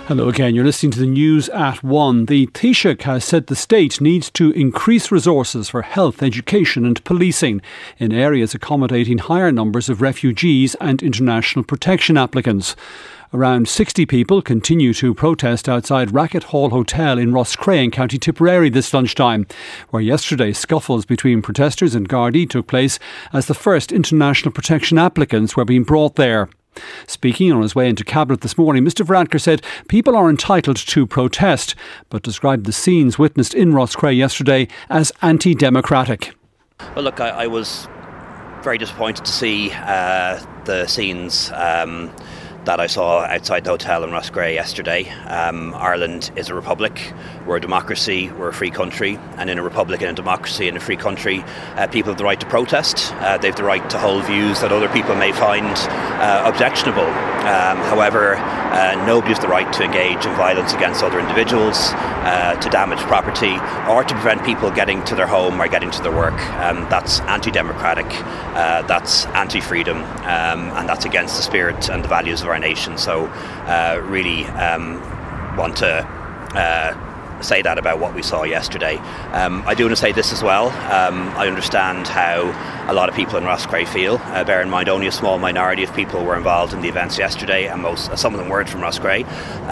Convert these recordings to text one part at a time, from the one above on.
Hello again, you're listening to the news at 1. The Taoiseach has said the state needs to increase resources for health, education and policing in areas accommodating higher numbers of refugees and international protection applicants. Around 60 people continue to protest outside Racket Hall Hotel in Roscrea in County Tipperary this lunchtime, where yesterday scuffles between protesters and Gardaí took place as the first international protection applicants were being brought there. Speaking on his way into Cabinet this morning, Mr Varadkar said people are entitled to protest, but described the scenes witnessed in Roscrea yesterday as anti-democratic. Well, look, I was very disappointed to see the scenes that I saw outside the hotel in Roscrea yesterday. Ireland is a republic. We're a democracy, we're a free country, and in a republic and a democracy and a free country, people have the right to protest. They have the right to hold views that other people may find objectionable. However, nobody has the right to engage in violence against other individuals, to damage property, or to prevent people getting to their home or getting to their work. That's anti-democratic, that's anti-freedom, and that's against the spirit and the values of our nation. So really want to say that about what we saw yesterday. I do want to say this as well. I understand how a lot of people in Roscrea feel. Bear in mind, only a small minority of people were involved in the events yesterday, and some of them weren't from Roscrea.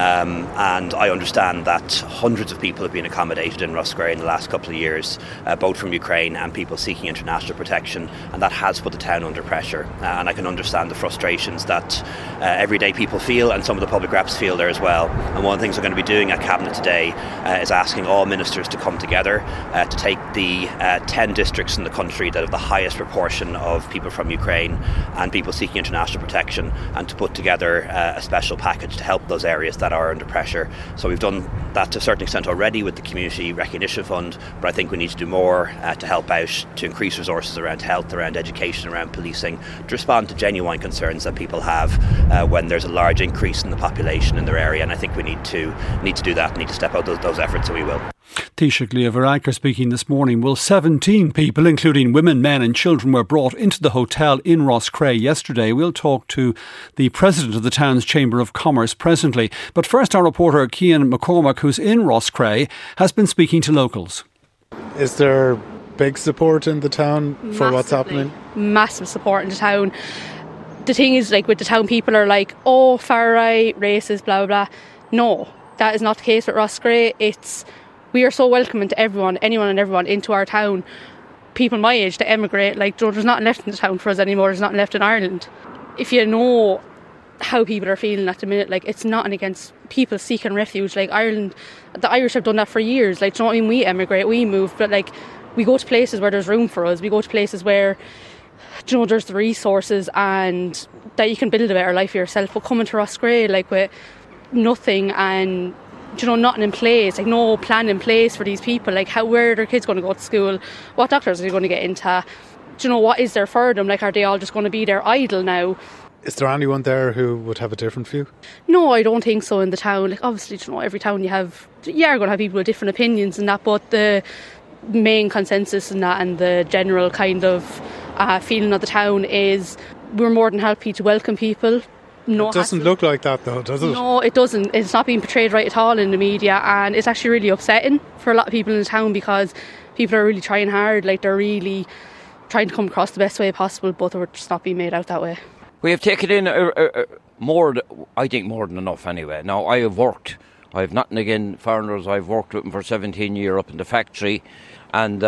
And I understand that hundreds of people have been accommodated in Roscrea in the last couple of years, both from Ukraine and people seeking international protection, and that has put the town under pressure. And I can understand the frustrations that everyday people feel, and some of the public reps feel there as well. And one of the things we're going to be doing at Cabinet today is asking all ministers to come together to take the 10 districts in the country that have the highest proportion of people from Ukraine and people seeking international protection, and to put together a special package to help those areas that are under pressure. So we've done that to a certain extent already with the Community Recognition Fund, but I think we need to do more to help out, to increase resources around health, around education, around policing, to respond to genuine concerns that people have when there's a large increase in the population in their area. And I think we need to do that, need to step out those efforts, so we will. Taoiseach Leo Varadkar speaking this morning. Well, 17 people, including women, men and children, were brought into the hotel in Roscrea yesterday. We'll talk to the president of the town's Chamber of Commerce presently. But first, our reporter Cian McCormack, who's in Roscrea, has been speaking to locals. Is there big support in the town for what's happening? Massive support in the town. The thing is, like, with the town, people are like, oh, far right, racist, blah, blah, blah. No, that is not the case with Roscrea. We are so welcoming to everyone, anyone and everyone into our town. People my age to emigrate, like, there's nothing left in the town for us anymore. There's nothing left in Ireland. If you know how people are feeling at the minute, like, it's nothing against people seeking refuge. Like, Ireland, the Irish have done that for years. Like, do you know what I mean? We emigrate, we move, but like, we go to places where there's room for us. We go to places where, do you know, there's the resources and that you can build a better life for yourself. But coming to Roscrea, like, with nothing and, you know, nothing in place, like no plan in place for these people, like where are their kids going to go to school, what doctors are they going to get into, do you know, what is there for them, like, are they all just going to be there idle now? Is there anyone there who would have a different view? No, I don't think so in the town. Like, obviously, you know, every town you're going to have people with different opinions and that, but the main consensus in that and the general kind of feeling of the town is we're more than happy to welcome people. No, it doesn't look like that though, does it? No, it doesn't. It's not being portrayed right at all in the media, and it's actually really upsetting for a lot of people in the town, because people are really trying hard, like, they're really trying to come across the best way possible, but they're just not being made out that way. We have taken in more than enough anyway. Now, I have nothing against foreigners. I've worked with them for 17 years up in the factory, and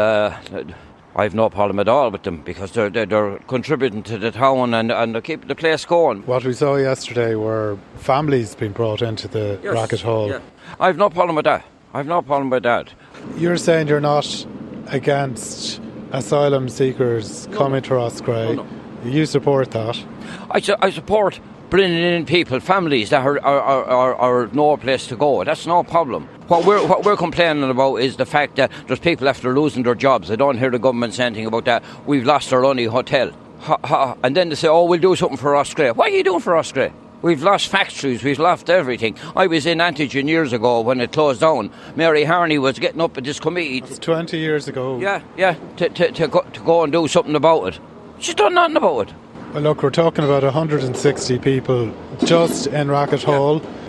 I've no problem at all with them, because they're contributing to the town and they're keeping the place going. What we saw yesterday were families being brought into the Racket Hall. Yeah. I've no problem with that. You're saying you're not against asylum seekers coming to Roscrea. No. You support that? I support bringing in people, families that are no place to go. That's no problem. What we're complaining about is the fact that there's people after losing their jobs. I don't hear the government say anything about that. We've lost our only hotel. And then they say, oh, we'll do something for Roscrea. What are you doing for Roscrea? We've lost factories, we've lost everything. I was in Antigen years ago when it closed down. Mary Harney was getting up at this committee. That's 20 years ago. Yeah, to go and do something about it. She's done nothing about it. Well, look, we're talking about 160 people just in Racket Hall.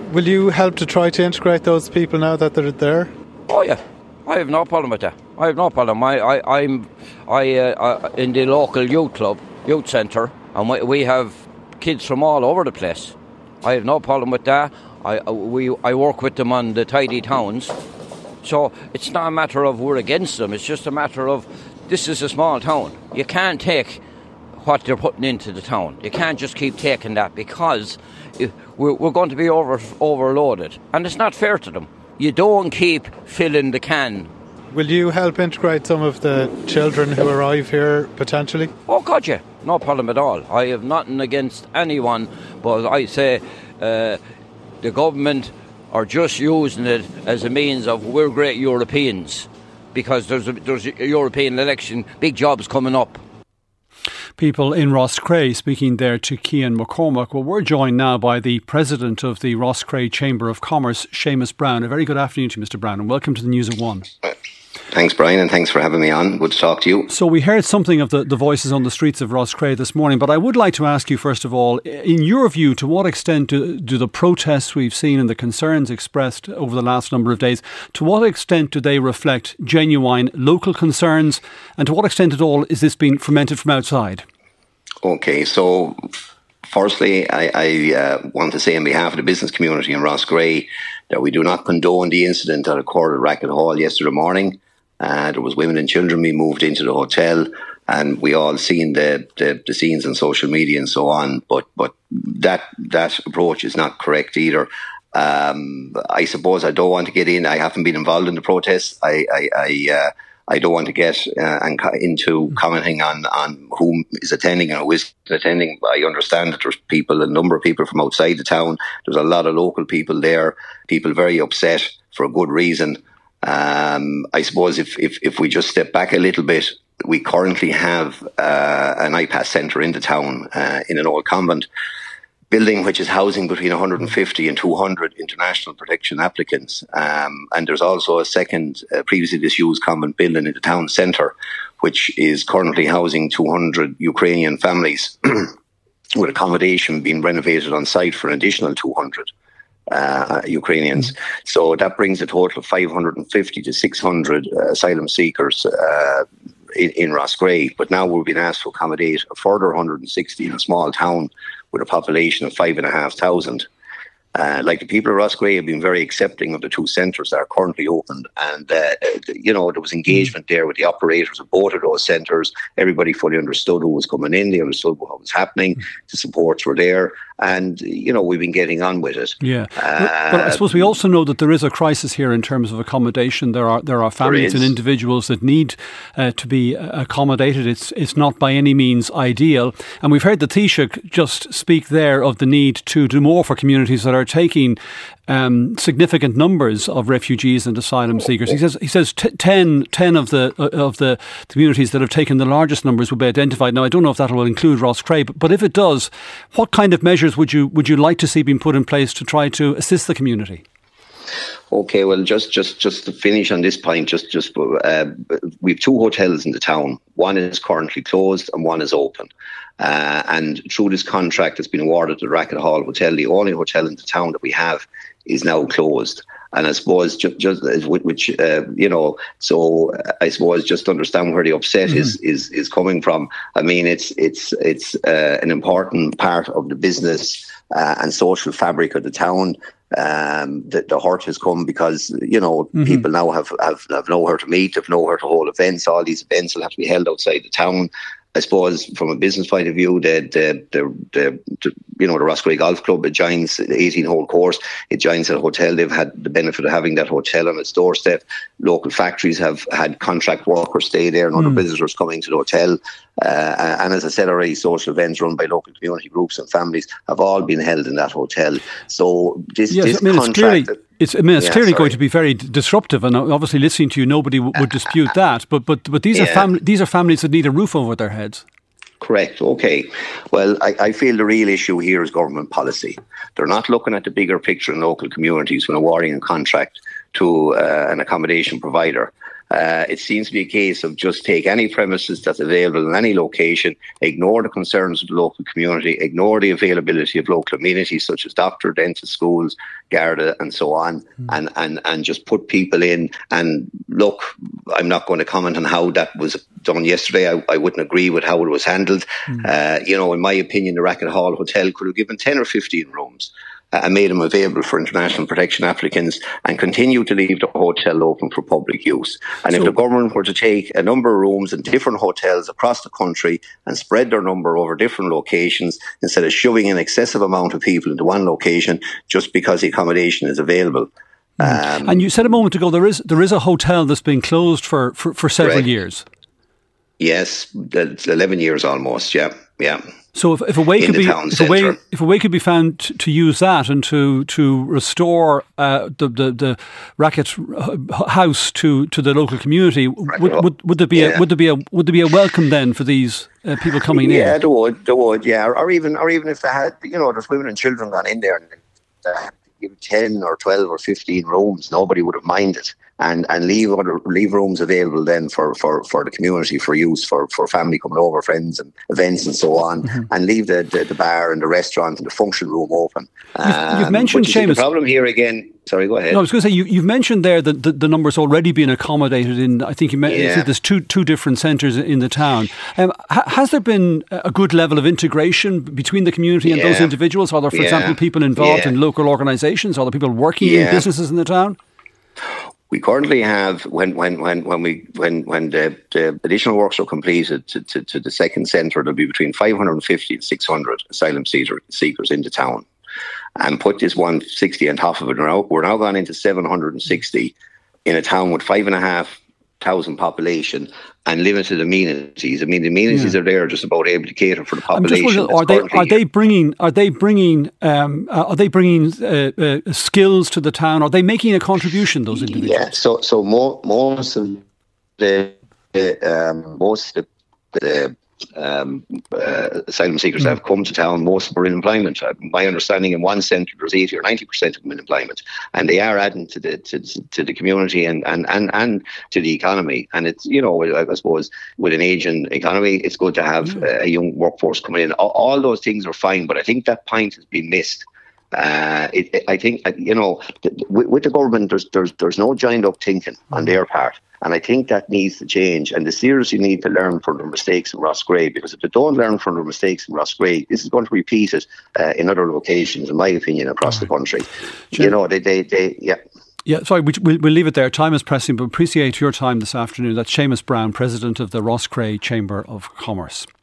Will you help to try to integrate those people now that they're there? Oh yeah, I have no problem with that. I have no problem. I'm in the local youth centre, and we have kids from all over the place. I have no problem with that. I work with them on the tidy towns, so it's not a matter of we're against them. It's just a matter of this is a small town. You can't take what they're putting into the town. You can't just keep taking that, because we're going to be overloaded, and it's not fair to them. You don't keep filling the can. Will you help integrate some of the children who arrive here potentially? Oh God, yeah, no problem at all. I have nothing against anyone, but I say the government are just using it as a means of we're great Europeans, because there's a European election, big jobs coming up. People in Roscrea speaking there to Cian McCormack. Well, we're joined now by the President of the Roscrea Chamber of Commerce, Seamus Brown. A very good afternoon to you, Mr. Brown, and welcome to the News at One. Thanks, Brian, and thanks for having me on. Good to talk to you. So we heard something of the voices on the streets of Roscrea this morning, but I would like to ask you, first of all, in your view, to what extent do the protests we've seen and the concerns expressed over the last number of days, to what extent do they reflect genuine local concerns, and to what extent at all is this being fomented from outside? Okay, so firstly, I want to say on behalf of the business community in Roscrea that we do not condone the incident that occurred at Racket Hall yesterday morning. There was women and children being moved into the hotel, and we all seen the scenes on social media and so on. But that approach is not correct either. I suppose I don't want to get in. I haven't been involved in the protests. I don't want to get into commenting on who is attending and who isn't attending. I understand that there's a number of people from outside the town. There's a lot of local people there, people very upset for a good reason. I suppose if we just step back a little bit, we currently have an IPAS centre in the town in an old convent building, which is housing between 150 and 200 international protection applicants. And there's also a second previously disused convent building in the town centre, which is currently housing 200 Ukrainian families with accommodation being renovated on site for an additional 200. Ukrainians. So that brings a total of 550 to 600 asylum seekers in Roscrea. But now we're being asked to accommodate a further 160 in a small town with a population of 5,500. Like the people of Roscrea have been very accepting of the two centres that are currently opened, and there was engagement there with the operators of both of those centres. Everybody fully understood who was coming in, they understood what was happening, the supports were there, and we've been getting on with it. Yeah, but I suppose we also know that there is a crisis here in terms of accommodation. There are families and individuals that need to be accommodated. It's not by any means ideal, and we've heard the Taoiseach just speak there of the need to do more for communities that are taking significant numbers of refugees and asylum seekers. He says 10 of the communities that have taken the largest numbers will be identified. Now, I don't know if that will include Roscrea, but if it does, what kind of measures would you like to see being put in place to try to assist the community? Okay, well, just to finish on this point, we have two hotels in the town. One is currently closed and one is open. And through this contract that's been awarded to the Racket Hall Hotel, the only hotel in the town that we have is now closed. And I suppose so I suppose just to understand where the upset is coming from. I mean, it's an important part of the business and social fabric of the town. The hurt has come because people now have nowhere to meet, have nowhere to hold events. All these events will have to be held outside the town. I suppose from a business point of view, the Roscrea Golf Club, it joins the 18-hole course. It joins a hotel. They've had the benefit of having that hotel on its doorstep. Local factories have had contract workers stay there and other visitors coming to the hotel. And as I said already, social events run by local community groups and families have all been held in that hotel. So this contract... It's clearly going to be very disruptive, and obviously listening to you, nobody would dispute that. But these are families that need a roof over their heads. Correct. Okay. Well, I feel the real issue here is government policy. They're not looking at the bigger picture in local communities when awarding a contract to an accommodation provider. It seems to be a case of just take any premises that's available in any location, ignore the concerns of the local community, ignore the availability of local amenities such as doctor, dentist, schools, Garda and so on, and just put people in. And look, I'm not going to comment on how that was done yesterday. I wouldn't agree with how it was handled. In my opinion, the Racket Hall Hotel could have given 10 or 15 rooms and made them available for international protection applicants and continue to leave the hotel open for public use. And if the government were to take a number of rooms in different hotels across the country and spread their number over different locations instead of shoving an excessive amount of people into one location just because the accommodation is available. And you said a moment ago there is a hotel that's been closed for several years. Yes, it's 11 years almost. Yeah. So if a way could be found to use that and to restore the Racket House to the local community, would there be a welcome then for these people coming in? Yeah, there would. Yeah, or even if they had, there's women and children gone in there and they had to give 10 or 12 or 15 rooms, nobody would have minded. And leave rooms available then for the community for use for family coming over, friends and events and so on, and leave the bar and the restaurant and the function room open. You've mentioned, Seamus, the problem here again. Sorry, go ahead. No, I was going to say you've mentioned there that the numbers already been accommodated in. I think you said there's two different centres in the town. Has there been a good level of integration between the community and those individuals? Are there, for example, people involved in local organisations? Are there people working in businesses in the town? We currently have, when the additional works are completed to the second centre, there'll be between 550 and 600 asylum seekers in the town. And put this 160 on top of it, we're now gone into 760 in a town with 5,500 population and limited amenities. I mean, the amenities are there, just about able to cater for the population. Are they bringing skills to the town? Are they making a contribution? Those individuals. Yeah. So most of the asylum seekers that have come to town, most of them are in employment. My understanding, in one centre there's 80 or 90% of them in employment, and they are adding to the community and to the economy. And it's, I suppose with an ageing economy, it's good to have a young workforce coming in. All those things are fine, but I think that point has been missed. I think with the government, there's no joined up thinking on their part. And I think that needs to change, and they seriously need to learn from their mistakes in Roscrea, because if they don't learn from their mistakes in Roscrea, this is going to repeat it in other locations, in my opinion, across the country. Sure. Yeah, sorry, we'll leave it there. Time is pressing, but appreciate your time this afternoon. That's Seamus Brown, President of the Roscrea Chamber of Commerce.